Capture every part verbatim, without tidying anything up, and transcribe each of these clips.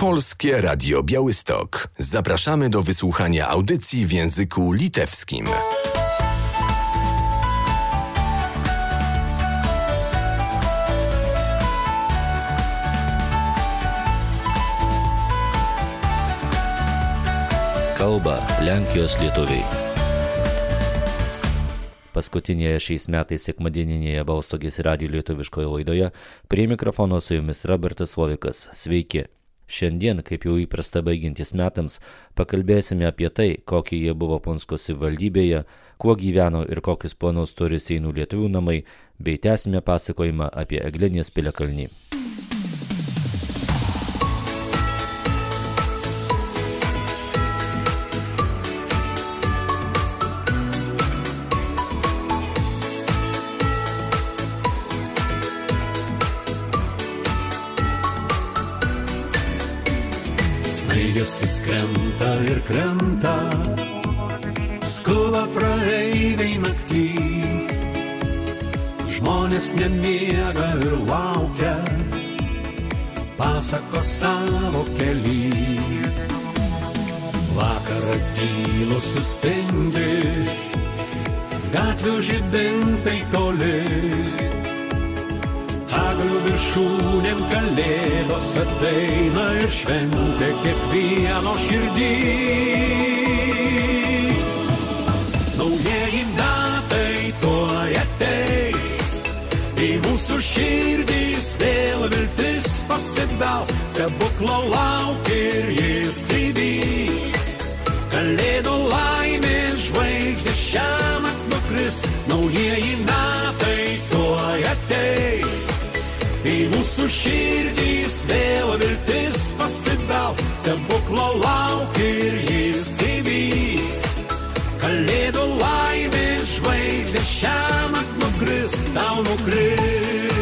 Polskie Radio Białystok. Zapraszamy do wysłuchania audycji w języku litewskim. Kalba Lenkijos lietuviai. Paskutinėje šiais metais sekmadieninėje Balstogės radijo lietuviškoje laidoje prie mikrofono su jumis Robertas Vovikas. Sveiki! Šiandien, kaip jau įprasta baigiantis metams, pakalbėsime apie tai, kokie jie buvo Punsko savivaldybėje, kuo gyveno ir kokius planus turi Seinų lietuvių namai, bei tęsime pasakojimą apie Eglinės piliakalnį. Snaigės vis krenta ir krenta, skuba praeiviai naktį. Žmonės nemiega ir laukia, pasako savo kely. Vakarą tylu suspindi, gatvių žibintai toli. Eglių viršūnėm kalėdos ateina ir šventė kiekvieno širdį. Naujieji metai tuoj ateis, į mūsų širdys vėl viltis pasibels, stebuklo lauk ir jis įvyks. Kalėdų laimės žvaigždė šiąnakt nukris, naujieji metai tuoj ateis. Į mūsų širdys vėl viltis pasibels, stebuklo lauk ir jis įvyks. Kalėdų laimės žvaigždė šiąnakt nukris, tau nukris.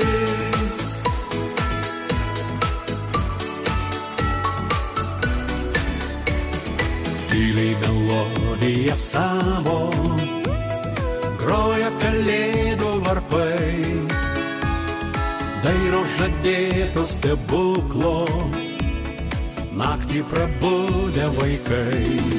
Tyliai melodiją savo groja kalėdų varpai. Dairo žadėto stebuklo, naktį prabudę vaikai.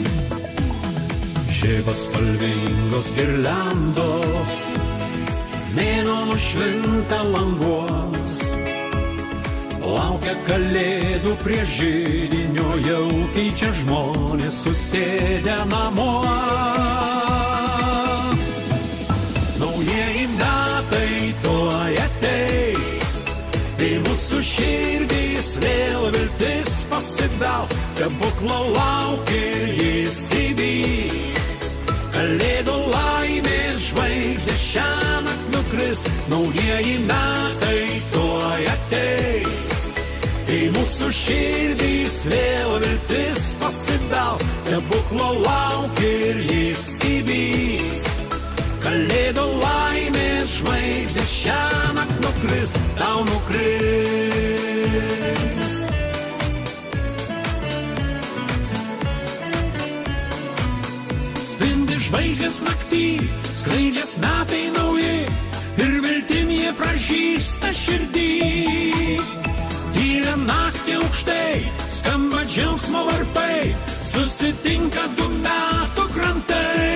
Žievas spalvingos girliandos, mėnuo nušvinta languos. Laukia kalėdų prie židinio, jau tyčia žmonės susėdę namuos. Naujieji metai tuoj ateis, į mūsų širdys vėl viltis pasibels, stebuklo lauk ir jis įvyks. Kalėdų laimės žvaigždė šiąnakt nukris, naujieji metai tuoj ateis. Į mūsų širdys vėl viltis pasibels, stebuklo lauk ir jis įvyks. Kalėdų laimės žvaigždė šiąnakt nukris, tau nukris. Spindi žvaigždės naktį, skraidžias metai nauji, ir viltim jie pražįsta širdį. Tylia naktį aukštai, skamba džiaugsmo varpai, susitinka du metų krantai.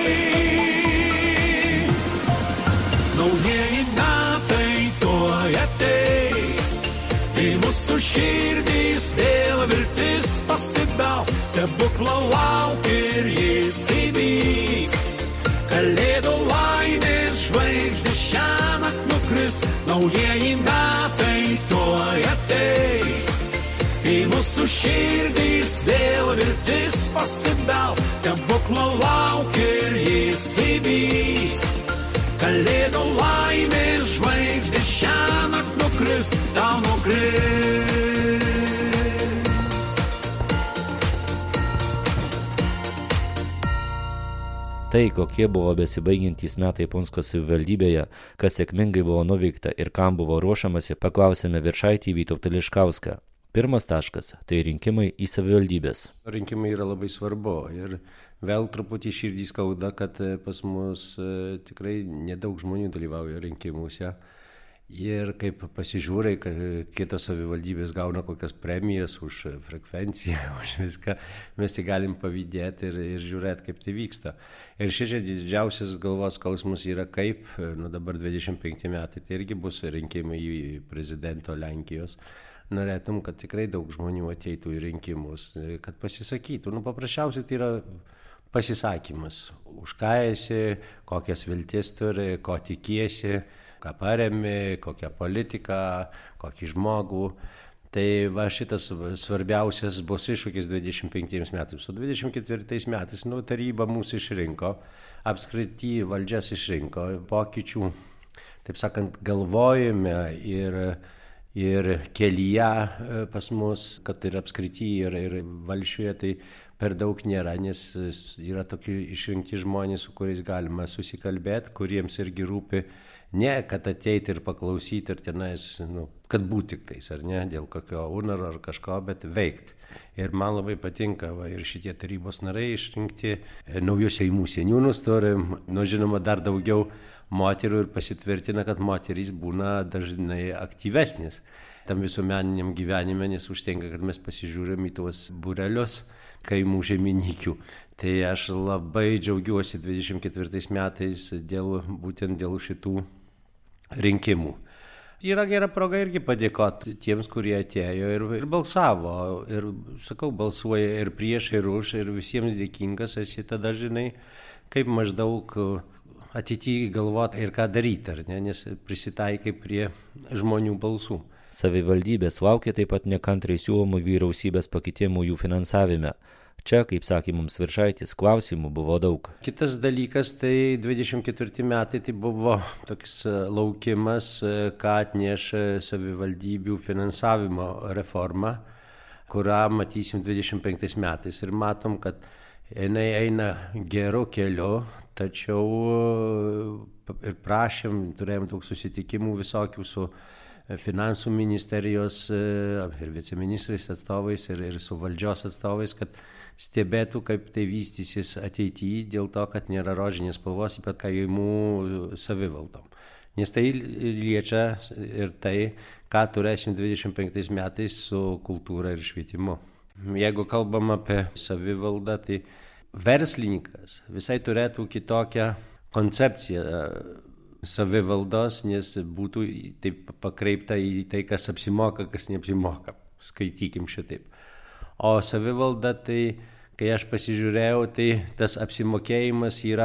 Naujieji metai tuoj ateis, į mūsų širdys vėl viltis pasibels, stebuklo lauk ir jis įvyks. Kalėdų laimės žvaigždė šiąnakt nukris, naujieji metai tuoj ateis. Į mūsų širdys vėl viltis pasibels, stebuklo lauk ir jis įvyks. Kalėdų laimės žvaigždė šiąnakt nukris, tau nukris. Tai, kokie buvo besibaigiantys metai Punsko savivaldybėje, kas sėkmingai buvo nuveikta ir kam buvo ruošiamasi, paklausėme Viršaitį Vytautą Liškauską. Pirmas taškas – tai rinkimai į savivaldybės. Rinkimai yra labai svarbu ir vėl truputį širdį skauda, kad pas mus tikrai nedaug žmonių dalyvauja rinkimuose. Ir kaip pasižiūrai, kad kitos savivaldybės gauna kokias premijas už frekvenciją, už viską, mes tai galim pavydėti ir, ir žiūrėti, kaip tai vyksta. Ir šiandien didžiausias galvos skausmas yra kaip, nu dabar dvidešimt penkti metai, tai irgi bus rinkimai į prezidento Lenkijos. Norėtum, kad tikrai daug žmonių ateitų į rinkimus, kad pasisakytų. Nu, paprasčiausiai tai yra pasisakymas. Už ką esi, kokias viltis turi, ko tikiesi, ką paremi, kokią politiką, kokį žmogų. Tai va šitas svarbiausias bus iššūkis dvidešimt penktiems metams. O dvidešimt ketvirtais metais nu, taryba mūsų išrinko, apskritai valdžias išrinko, pokyčių, taip sakant, galvojame ir, ir kelyje pas mus, kad ir apskritai ir, ir valsčiuje tai per daug nėra, nes yra tokie išrinkti žmonės, su kuriais galima susikalbėti, kuriems irgi rūpi ne, kad ateiti ir paklausyti ir tenais, nu, kad būti tik tais, ar ne, dėl kokio unaro ar kažko, bet veikti. Ir man labai patinka, va, ir šitie tarybos nariai išrinkti, naujus Seimų seniūnus turim, nu, žinoma, dar daugiau moterų ir pasitvirtina, kad moterys būna dažnai aktyvesnės tam visuomeniniam gyvenime, nes užtenka, kad mes pasižiūrim į tuos būrelius kaimų žeminikių. Tai aš labai džiaugiuosi dvidešimt ketvirtais metais dėl, būtent dėl šitų rinkimų. Yra gera proga irgi padėkoti tiems, kurie atėjo ir, ir balsavo. Ir, sakau, balsuoja ir prieš, ir už, ir visiems dėkingas esi tada, žinai, kaip maždaug ateityje galvoti ir ką daryti, ar ne, nes prisitaikai prie žmonių balsų. Savivaldybės laukia taip pat nekantrai siūlomų vyriausybės pakitimų jų finansavime. Čia, kaip sakė mums Viršaitis, klausimų buvo daug. Kitas dalykas, tai dvidešimt ketvirti metai tai buvo toks laukimas, ką atneš savivaldybių finansavimo reforma, kurią matysim dvidešimt penktais metais. Ir matom, kad jinai eina geru keliu, tačiau ir prašėm, turėjom daug susitikimų visokių su finansų ministerijos ir viceministrais atstovais ir, ir su valdžios atstovais, kad stebėtų, kaip tai vystysis ateityje, dėl to, kad nėra rožinės spalvos, ypat kaimų savivaldom. Nes tai liečia ir tai, ką turėsim dvidešimt penktais metais su kultūra ir švietimu. Jeigu kalbam apie savivaldą, tai verslininkas visai turėtų kitokią koncepciją savivaldos, nes būtų taip pakreipta į tai, kas apsimoka, kas neapsimoka. Skaitykim šitaip. O savivalda, tai kai aš pasižiūrėjau, tai tas apsimokėjimas yra,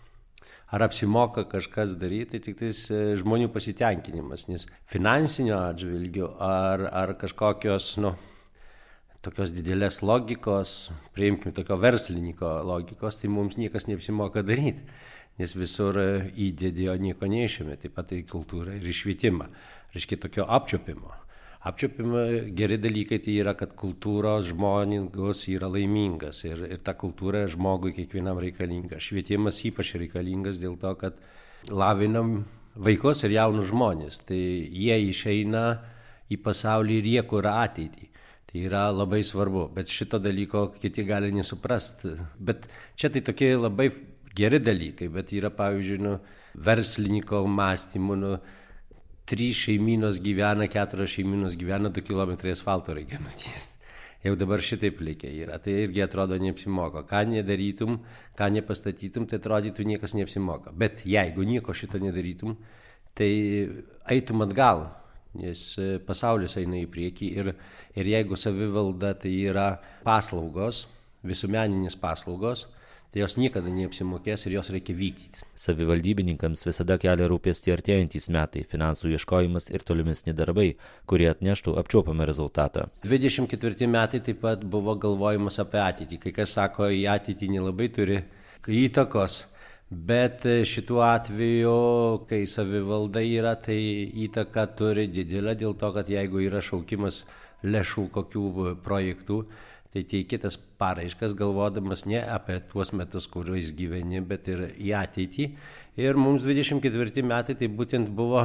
ar apsimoka kažkas daryti, tai tik tais žmonių pasitenkinimas, nes finansinio atžvilgių ar, ar kažkokios, nu, tokios didelės logikos, priimkim tokio verslininko logikos, tai mums niekas neapsimoka daryti. Nes visur įdėdė, o nieko neišėmė, taip pat į kultūrą ir išvietimą. Reiškia tokio apčiopimo. Apčiopimo geri dalykai tai yra, kad kultūros žmogus yra laimingas ir, ir ta kultūra žmogui kiekvienam reikalinga. Švietimas ypač reikalingas dėl to, kad lavinam vaikus ir jaunus žmonės. Tai jie išeina į pasaulį ir jie kuria ateitį. Tai yra labai svarbu, bet šito dalyko kiti gali nesuprasti. Bet čia tai tokie labai geri dalykai, bet yra, pavyzdžiui, nu, verslininko mąstymų, nu, trys šeimynos gyvena, keturios šeimynos gyvena, du kilometrai asfalto reikia nutiesti. Jau dabar šitaip likę yra, tai irgi atrodo neapsimoka. Ką nedarytum, ką nepastatytum, tai atrodytų niekas neapsimoka. Bet jeigu nieko šito nedarytum, tai eitum atgal, nes pasaulis eina į priekį ir, ir jeigu savivalda tai yra paslaugos, visuomeninės paslaugos, tai jos niekada neapsimokės ir jos reikia vykdyti. Savivaldybininkams visada kelia rūpestį artėjantys metai, finansų ieškojimas ir tolimesni darbai, kurie atneštų apčiuopamą rezultatą. dvidešimt ketvirti metai taip pat buvo galvojimas apie ateitį. Kai kas sako, į ateitį nelabai turi įtakos, bet šituo atveju, kai savivalda yra, tai įtaka turi didelę dėl to, kad jeigu yra šaukimas lėšų kokių projektų, tai teikitas paraiškas galvodamas ne apie tuos metus, kuriuos gyveni, bet ir į ateitį. Ir mums dvidešimt ketvirti metai tai būtent buvo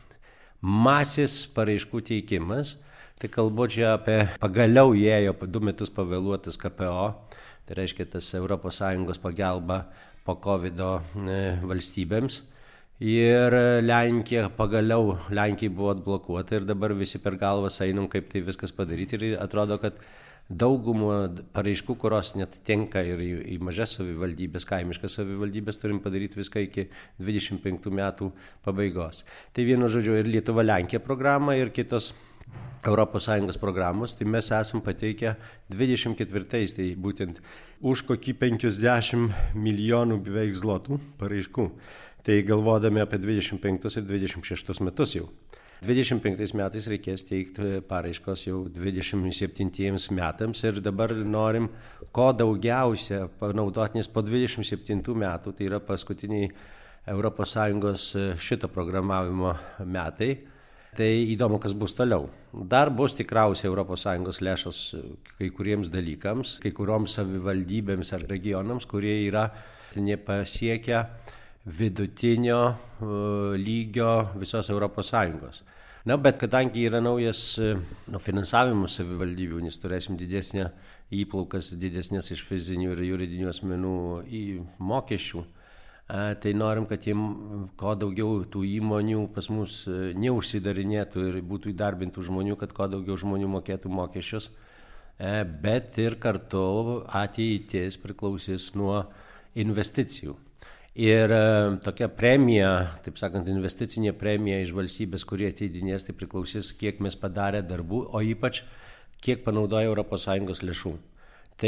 masės paraiškų teikimas. Tai kalbu čia apie pagaliau įėjo du metus pavėluotas K P O, tai reiškia tas Europos Sąjungos pagalba po kovido valstybėms. Ir Lenkija, pagaliau Lenkijai buvo atblokuota ir dabar visi per galvas einam, kaip tai viskas padaryti. Ir atrodo, kad daugumą paraiškų, kurios net tenka ir į, į mažas savivaldybės, kaimiškas savivaldybės, turim padaryti viską iki dvidešimt penktų metų pabaigos. Tai vienu žodžiu ir Lietuva-Lenkija programa ir kitos Europos Sąjungos programos, tai mes esam pateikę dvidešimt ketvirtais, tai būtent už kokį penkiasdešimt milijonų beveik zlotų paraiškų. Tai galvodami apie dvidešimt penktus ir dvidešimt šeštus metus jau. dvidešimt penktais metais reikės teikti paraiškos jau dvidešimt septintiems metams ir dabar norim ko daugiausia panaudoti, nes po dvidešimt septintų metų, tai yra paskutiniai Europos Sąjungos šito programavimo metai, tai įdomu, kas bus toliau. Dar bus tikriausiai Europos Sąjungos lėšos kai kuriems dalykams, kai kurioms savivaldybėms ar regionams, kurie yra nepasiekę vidutinio lygio visos Europos Sąjungos. Na, bet kadangi yra naujas nu, finansavimas savivaldybių, nes turėsim didesnę įplaukas, didesnės iš fizinių ir juridinių asmenų į mokesčių, tai norim, kad jiem kuo daugiau tų įmonių pas mus neužsidarinėtų ir būtų įdarbintų žmonių, kad kuo daugiau žmonių mokėtų mokesčius, bet ir kartu ateitis priklausys nuo investicijų. Ir tokia premija, taip sakant, investicinė premija iš valstybės, kurie ateidinės, tai priklausys, kiek mes padarė darbų, o ypač kiek panaudoja Europos Sąjungos lėšų. Tai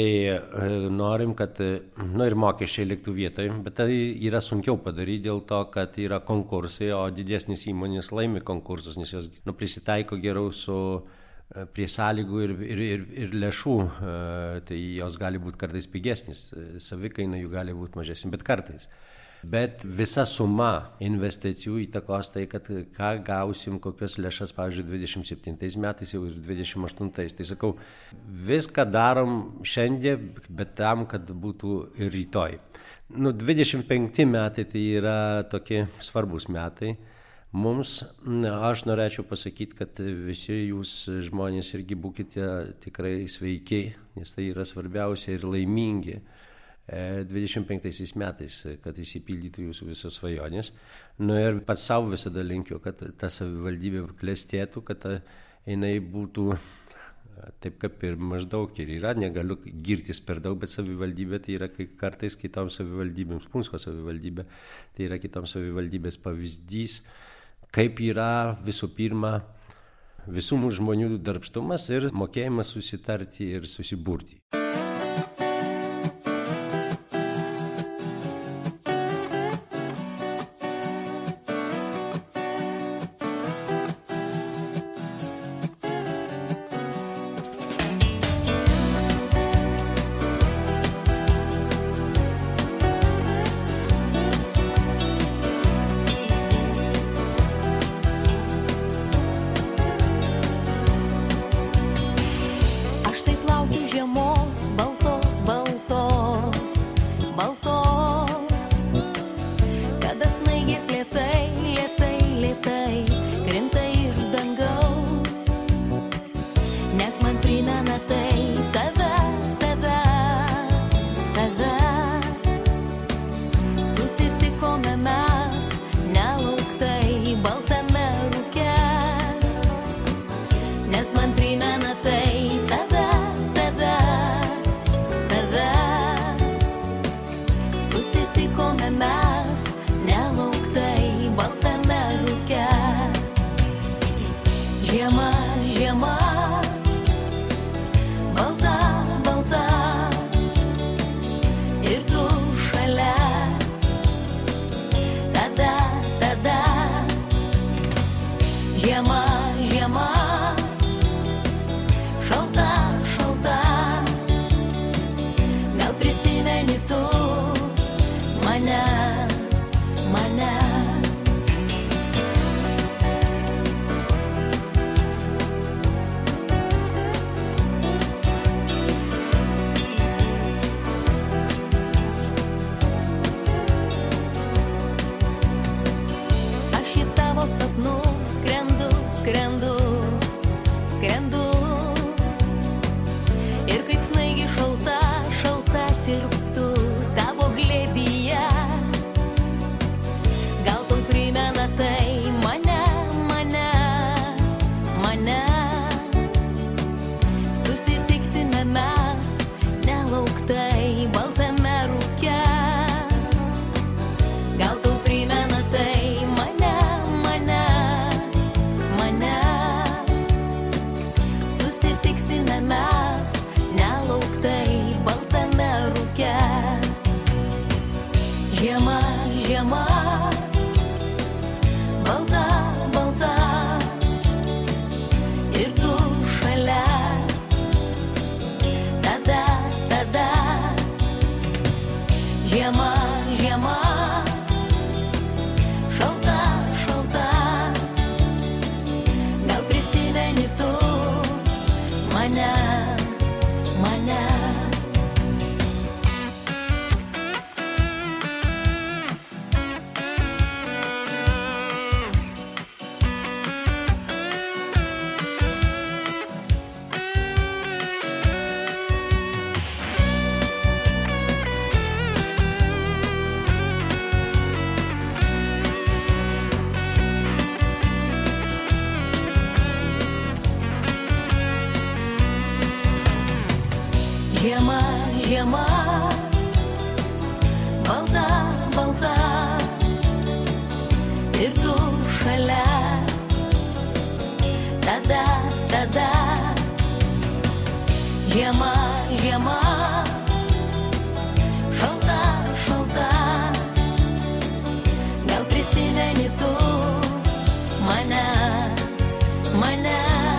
norim, kad nu, ir mokesčiai liktų vietoje, bet tai yra sunkiau padaryti dėl to, kad yra konkursai, o didesnis įmonės laimi konkursus, nes jos nu, prisitaiko geriau su prie sąlygų ir, ir, ir, ir lėšų, tai jos gali būti kartais pigesnis, savikaina jų gali būti mažesnis, bet kartais. Bet visa suma investicijų įtakos tai, kad ką gausim, kokias lėšas, pavyzdžiui, dvidešimt septintais metais jau ir dvidešimt aštuntais. Tai sakau, viską darom šiandien, bet tam, kad būtų ir rytoj. Nu, dvidešimt penkti metai tai yra tokie svarbus metai. Mums, aš norėčiau pasakyti, kad visi jūs žmonės irgi būkite tikrai sveiki, nes tai yra svarbiausia ir laimingi dvidešimt penktaisiais metais, kad įsipildytų jūsų visos svajonės. Nu ir pats savo visada linkiu, kad ta savivaldybė klestėtų, kad jinai būtų taip kaip ir maždaug ir yra, negaliu girtis per daug, bet savivaldybė tai yra kartais kitoms savivaldybėms, Punsko savivaldybė, tai yra kitoms savivaldybės pavyzdys, kaip yra visų pirma visų mūsų žmonių darbštumas ir mokėjimas susitarti ir susiburti. Gal tau prie Žiema, žiema, balta, balta, ir tu šalia, tada, tada. Žiema, žiema, šalta, šalta, gal prisimeni tu mane, mane.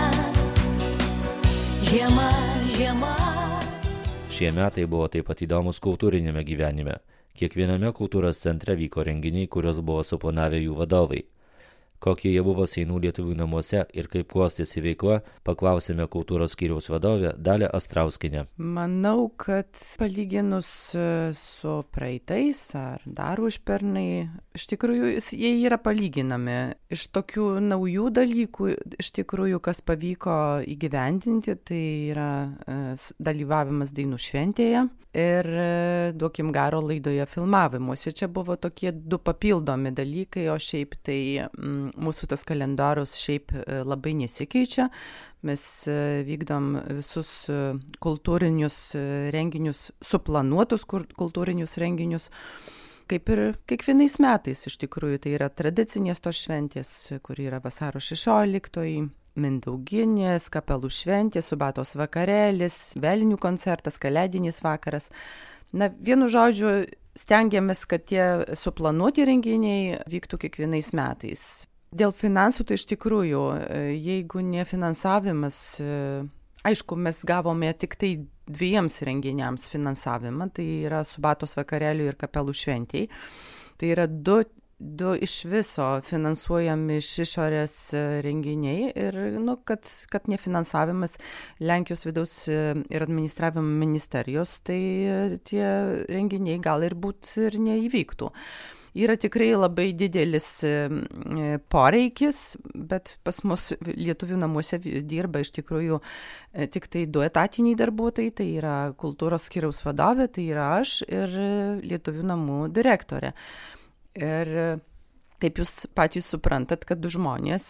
Žiema, žiema. Šie metai buvo taip pat įdomus kultūrinėme gyvenime. Kiekviename kultūros centre vyko renginiai, kurios buvo suplanavę jų vadovai. Kokie jie buvo Seinų lietuvių namuose ir kaip klostėsi veikla, paklausėme kultūros skyriaus vadovę Dalią Astrauskienę. Manau, kad palyginus su praeitais ar dar užpernai, iš tikrųjų jie yra palyginami. Iš tokių naujų dalykų, iš tikrųjų, kas pavyko įgyvendinti, tai yra dalyvavimas dainų šventėje ir duokim garo laidoje filmavimuose. Čia buvo tokie du papildomi dalykai, o šiaip tai mm, mūsų tas kalendorius šiaip labai nesikeičia. Mes vykdom visus kultūrinius renginius, suplanuotus kultūrinius renginius, kaip ir kiekvienais metais iš tikrųjų. Tai yra tradicinės tos šventės, kur yra vasaro šešioliktoji, Mindauginės, kapelų šventė, subatos vakarėlis, velinių koncertas, kalėdinis vakaras. Na, vienu žodžiu, stengiamės, kad tie suplanuoti renginiai vyktų kiekvienais metais. Dėl finansų tai iš tikrųjų, jeigu ne finansavimas, aišku, mes gavome tik tai dviems renginiams finansavimą, tai yra subatos vakarėlių ir kapelų šventėjai. Tai yra du Du iš viso finansuojami iš išorės renginiai ir, nu, kad, kad nefinansavimas Lenkijos vidaus ir administravimo ministerijos, tai tie renginiai gal ir būt ir neįvyktų. Yra tikrai labai didelis poreikis, bet pas mus lietuvių namuose dirba iš tikrųjų tik tai du etatiniai darbuotojai, tai yra kultūros skyriaus vadovė, tai yra aš ir lietuvių namų direktorė. Ir kaip jūs patys suprantat, kad du žmonės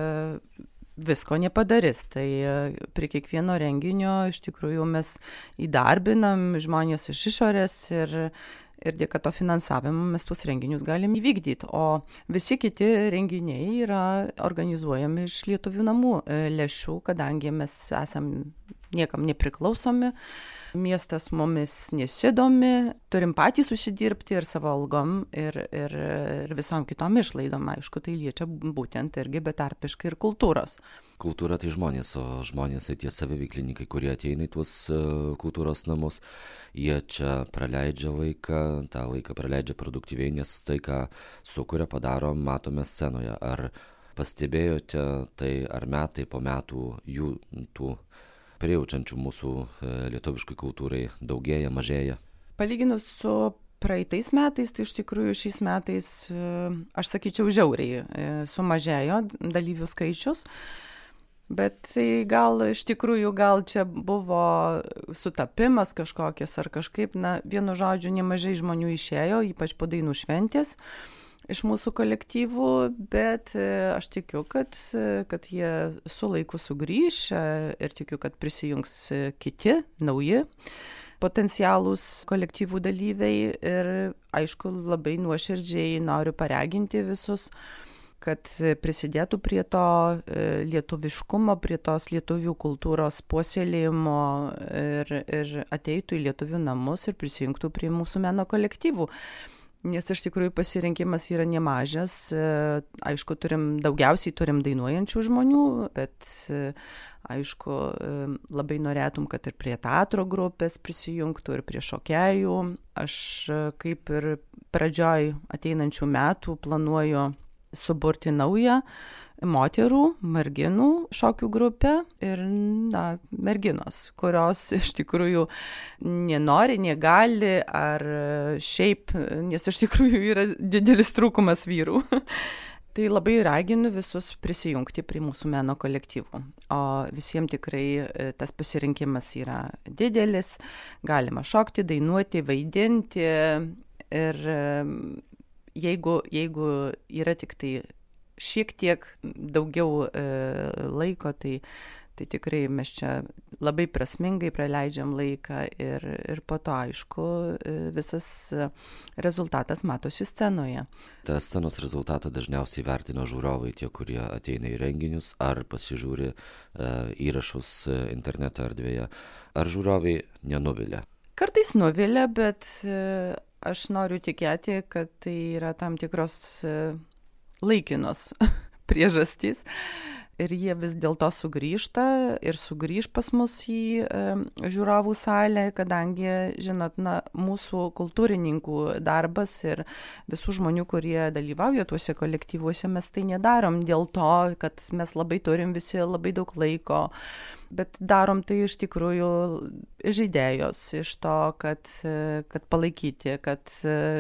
visko nepadarys. Tai prie kiekvieno renginio iš tikrųjų mes įdarbinam žmonės iš išorės ir, ir dėka to finansavimo mes tuos renginius galim įvykdyti. O visi kiti renginiai yra organizuojami iš lietuvių namų lėšų, kadangi mes esam niekam nepriklausomi, miestas mumis nesidomi, turim patys užsidirbti ir savo algom ir, ir, ir visom kitom išlaidom, aišku, tai liečia būtent irgi betarpiškai ir kultūros. Kultūra tai žmonės, o žmonės tai tie saviveiklininkai, kurie ateina į tuos uh, kultūros namus, jie čia praleidžia laiką, tą laiką praleidžia produktyviai, nes tai, ką sukuria, padaro, matome scenoje. Ar pastebėjote tai, ar metai po metų jų tų prijaučiančių mūsų lietuviškai kultūrai daugėja, mažėja? Palyginus su praeitais metais, tai iš tikrųjų šiais metais, aš sakyčiau, žiauriai sumažėjo dalyvių skaičius, bet tai gal iš tikrųjų gal čia buvo sutapimas kažkokias ar kažkaip, na, vienu žodžiu, nemažai žmonių išėjo, ypač po dainų šventės iš mūsų kolektyvų, bet aš tikiu, kad, kad jie su laiku sugrįš ir tikiu, kad prisijungs kiti, nauji potencialūs kolektyvų dalyviai ir, aišku, labai nuoširdžiai noriu paraginti visus, kad prisidėtų prie to lietuviškumo, prie tos lietuvių kultūros puoselėjimo ir, ir ateitų į lietuvių namus ir prisijungtų prie mūsų meno kolektyvų. Nes iš tikrųjų pasirinkimas yra nemažas, aišku, turim, daugiausiai turim dainuojančių žmonių, bet aišku, labai norėtum, kad ir prie teatro grupės prisijungtų ir prie šokėjų. Aš kaip ir pradžioj ateinančių metų planuoju suburti naują moterų, merginų šokių grupę ir, na, merginos, kurios iš tikrųjų nenori, negali ar šiaip, nes iš tikrųjų yra didelis trūkumas vyrų. Tai labai raginu visus prisijungti prie mūsų meno kolektyvų. O visiems tikrai tas pasirinkimas yra didelis, galima šokti, dainuoti, vaidinti ir jeigu, jeigu yra tik tai šiek tiek daugiau e, laiko, tai, tai tikrai mes čia labai prasmingai praleidžiam laiką ir, ir po to, aišku, visas rezultatas matosi scenoje. Ta scenos rezultatą dažniausiai vertina žiūrovai, tie, kurie ateina į renginius ar pasižiūri e, įrašus interneto erdvėje. Ar žiūrovai nenuvilia? Kartais nuvilia, bet e, aš noriu tikėti, kad tai yra tam tikros e, laikinos priežastys. Ir jie vis dėlto sugrįžta ir sugrįž pas mus į e, žiūrovų salę, kadangi, žinot, na, mūsų kultūrininkų darbas ir visų žmonių, kurie dalyvauja tuose kolektyvuose, mes tai nedarom dėl to, kad mes labai turim visi labai daug laiko, bet darom tai iš tikrųjų žaidėjos, iš to, kad, kad palaikyti, kad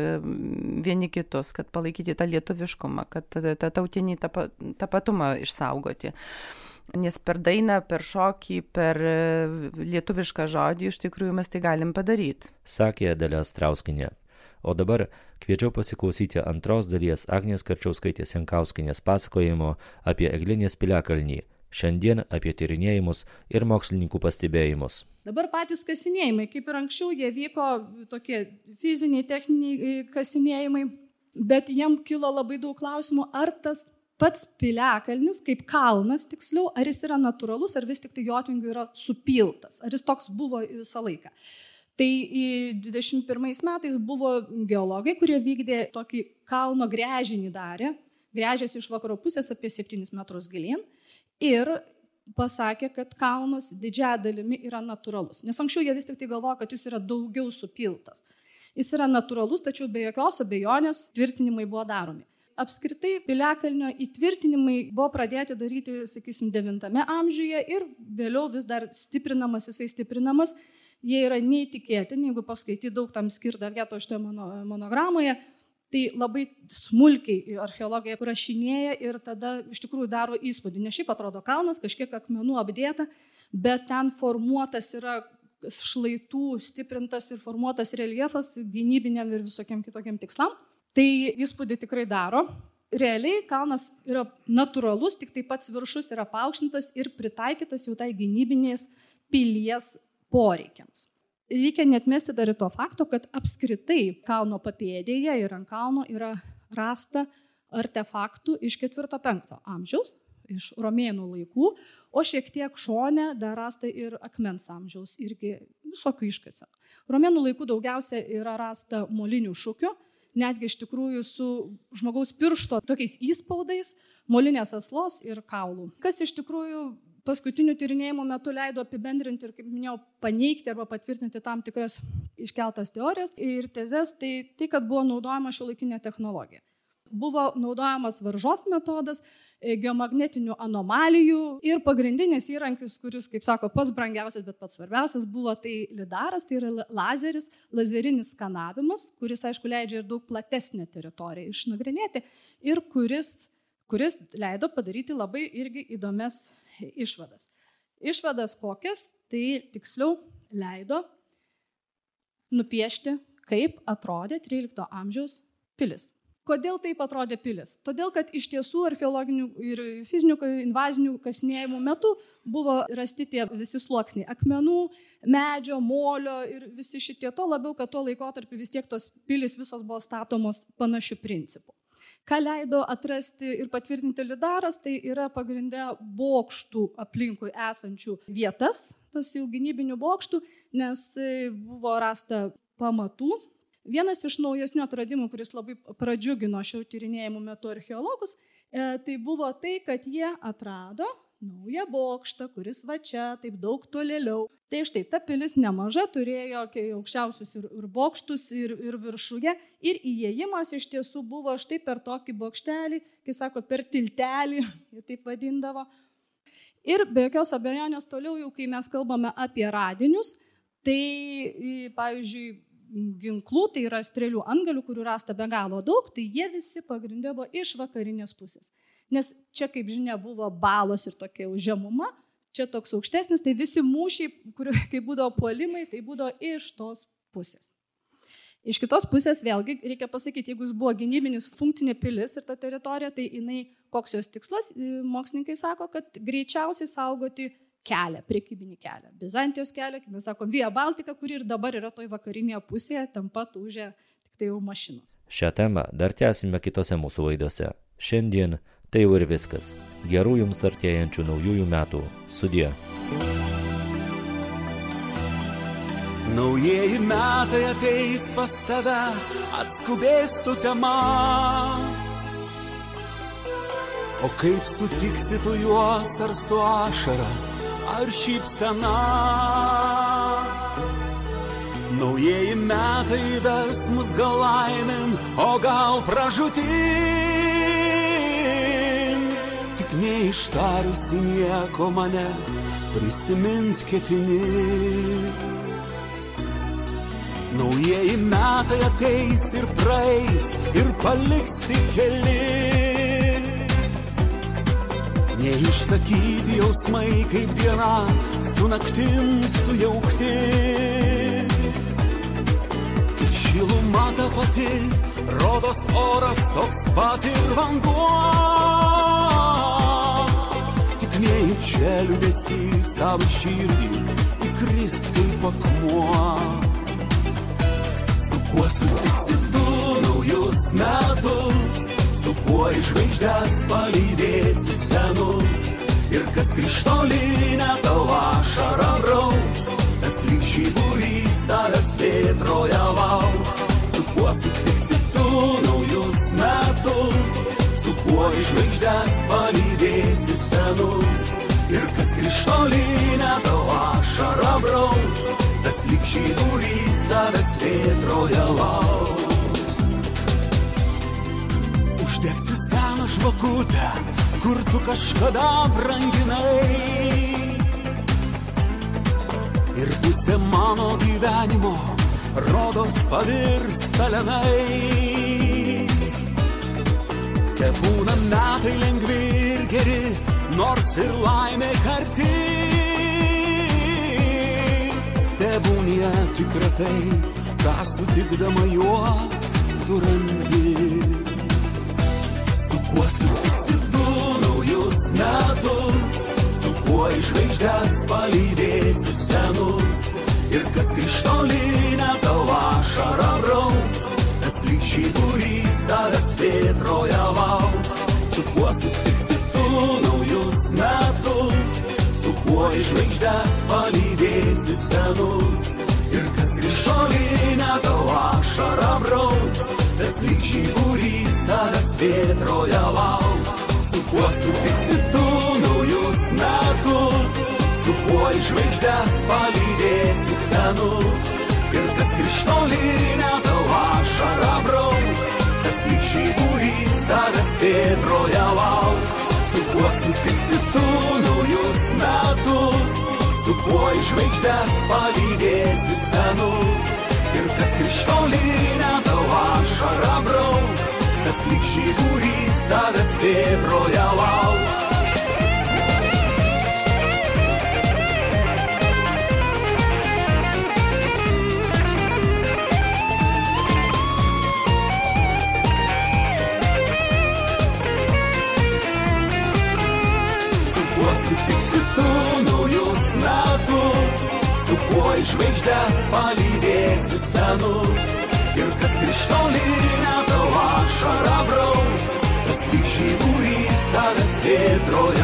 vieni kitus, kad palaikyti tą lietuviškumą, kad tą tautinį tapatumą išsaugoti. Nes per dainą, per šokį, per lietuvišką žodį iš tikrųjų mes tai galim padaryti. Sakė Dalia Astrauskienė. O dabar kviečiau pasiklausyti antros dalies Agnės Karčiauskaitės Jankauskienės pasakojimo apie Eglinės piliakalnį. Šiandien apie tyrinėjimus ir mokslininkų pastebėjimus. Dabar patys kasinėjimai, kaip ir anksčiau, jie vyko tokie fiziniai, techniniai kasinėjimai, bet jiem kilo labai daug klausimų, ar tas pats piliakalnis, kaip kalnas tiksliau, ar jis yra natūralus, ar vis tik tai jotvingių yra supiltas, ar jis toks buvo visą laiką. Tai dvidešimt pirmais metais buvo geologai, kurie vykdė tokį kalno gręžinį darė, gręžėsi iš vakaro pusės apie septynis metrus gilyn. Ir pasakė, kad kalnas didžiąją dalimi yra natūralus. Nes anksčiau jie vis tik tai galvoja, kad jis yra daugiau supiltas. Jis yra natūralus, tačiau be jokios abejonės tvirtinimai buvo daromi. Apskritai, piliakalnio įtvirtinimai buvo pradėti daryti, sakysim, devintame amžiuje ir vėliau vis dar stiprinamas, jisai stiprinamas. Jie yra neįtikėtini, jeigu paskaityti daug tam skirta vietos šitoje mono, monogramoje. Tai labai smulkiai archeologai aprašinėja ir tada iš tikrųjų daro įspūdį. Ne šiaip atrodo kalnas, kažkiek akmenų apdėta, bet ten formuotas yra šlaitų stiprintas ir formuotas reljefas gynybiniam ir visokiam kitokiam tikslam. Tai įspūdį tikrai daro. Realiai kalnas yra natūralus, tik tai pats viršus yra paaukštintas ir pritaikytas jau tai gynybinės pilies poreikiams. Reikia neatmesti dar ir to fakto, kad apskritai kalno papėdėje ir ant kalno yra rasta artefaktų iš ketvirto penkto amžiaus, iš romėnų laikų, o šiek tiek šone dar rasta ir akmens amžiaus, irgi visokių iškasenų. Romėnų laikų daugiausia yra rasta molinių šukių, netgi iš tikrųjų su žmogaus piršto tokiais įspaudais, molinės aslos ir kaulų. Kas iš tikrųjų paskutinių tyrinėjimų metu leido apibendrinti ir, kaip minėjau, paneigti arba patvirtinti tam tikras iškeltas teorijas ir tezes, tai tai, kad buvo naudojama šiuolaikinė technologija. Buvo naudojamas varžos metodas, geomagnetinių anomalijų ir pagrindinis įrankis, kuris, kaip sako, pats brangiausias, bet pats svarbiausias, buvo tai lidaras, tai yra lazeris, lazerinis skanavimas, kuris, aišku, leidžia ir daug platesnę teritoriją išnagrinėti ir kuris, kuris leido padaryti labai irgi įdomias išvadas. Išvadas kokias, tai tiksliau leido nupiešti, kaip atrodė trylikto amžiaus pilis. Kodėl taip atrodė pilis? Todėl, kad iš tiesų archeologinių ir fizinių invazinių kasinėjimų metu buvo rasti tie visi sluoksniai akmenų, medžio, molio ir visi šitie, to labiau, kad tuo laikotarpiu vis tiek tos pilis visos buvo statomos panašių principų. Ką leido atrasti ir patvirtinti lidaras, tai yra pagrinde bokštų aplinkui esančių vietas, tas jau gynybinių bokštų, nes buvo rasta pamatų. Vienas iš naujesnių atradimų, kuris labai pradžiugino šio tyrinėjimų metu archeologus, tai buvo tai, kad jie atrado naują bokštą, kuris va čia, taip daug tolėliau. Tai štai, ta pilis nemaža, turėjo aukščiausius ir, ir bokštus, ir, ir viršuje, ir įėjimas iš tiesų buvo štai per tokį bokštelį, kai sako, per tiltelį, jie taip vadindavo. Ir be jokios abejonės toliau, jau kai mes kalbame apie radinius, tai, pavyzdžiui, ginklų, tai yra strėlių antgalių, kurių rasta be galo daug, tai jie visi pagrindė buvo iš vakarinės pusės. Nes čia, kaip žinia, buvo balos ir tokia žemuma, čia toks aukštesnis, tai visi mūšiai, kur, kai būdavo puolimai, tai būdavo iš tos pusės. Iš kitos pusės, vėlgi, reikia pasakyti, jeigu jis buvo gynybinis funkcinė pilis ir ta teritorija, tai jinai, koks jos tikslas, mokslininkai sako, kad greičiausiai saugoti kelią, prekybinį kelią. Bizantijos kelią, kaip mes sakom, Via Baltica, kuri ir dabar yra toj vakarinėje pusėje, ten pat užė tik tai jau mašinos. Šią temą dar tęsime kitose mūsų laidose. Šiandien tai jau ir viskas. Gerų jums artėjančių naujųjų metų. Sudie. Naujieji metai ateis pas tave, atskubės su tema. O kaip sutiksi tu juos, ar su ašara, ar šypsena? Naujieji metai ves mus gal laimin, o gal pražūtin. Tik neištarusi nieko mane prisimint ketini. Naujieji metai ateis ir praeis, ir paliks tik keli. Neišsakyti jausmai kaip diena, su naktim sujaukti. Ir šiluma ta pati, rodos oras toks pat ir vanduo. Tik neįčia liūdesys tavo širdį, įkris kaip akmuo. Kuo sutiksi tu naujus metus, su kuo iš žvaigždės palydėsi senus, ir kas krištolinę tau ašarą braus, tas lyg žiburys tavęs vėtroje lauks. Su kuo sutiksi tu naujus metus, su kuo iš žvaigždės palydėsi senus, ir kas krištolinę tau ašarą braus, tas lyg žiburys tavęs vėtroje lauks. Uždegsi seną žvakutę, kur tu kažkada branginai, ir pusė mano gyvenimo rodos pavirs pelenais. Te būna metai lengvi ir geri, nors ir laimė karti. Tebūnie tikra tai, ką sutikdama juos tu randi. Su kuo sutiksi tu naujus metus, su kuo iš žvaigždės palydėsi senus, ir kas krištolinę tau ašarą braus, tas lyg žiburys tavęs vėtroje lauks. Su kuo sutiksi tu naujus metus, su kuo iš žvaigždės palydėsi senus, ir kas krištolinę tau ašarą braus, tas lyg žiburys tavęs vėtroje lauks. Su kuo sutiksi tu naujus metus, su kuo iš žvaigždės palydėsi senus, ir kas krištolinę tau ašarą braus, tas lyg žiburys tavęs vėtroje lauks. Su kuo sutiksi tu naujus metus, su kuo iš žvaigždės palydėsi senus, ir kas krištolinę tau ašarą braus, tas lyg žiburys tavęs vėtroje lauks. Sutiksi tu naujus metus, su kuo iš žvaigždės palydėsi senus, ir kas krištolinę tau ašarą braus, tas lyg žiburys tavęs vėtroje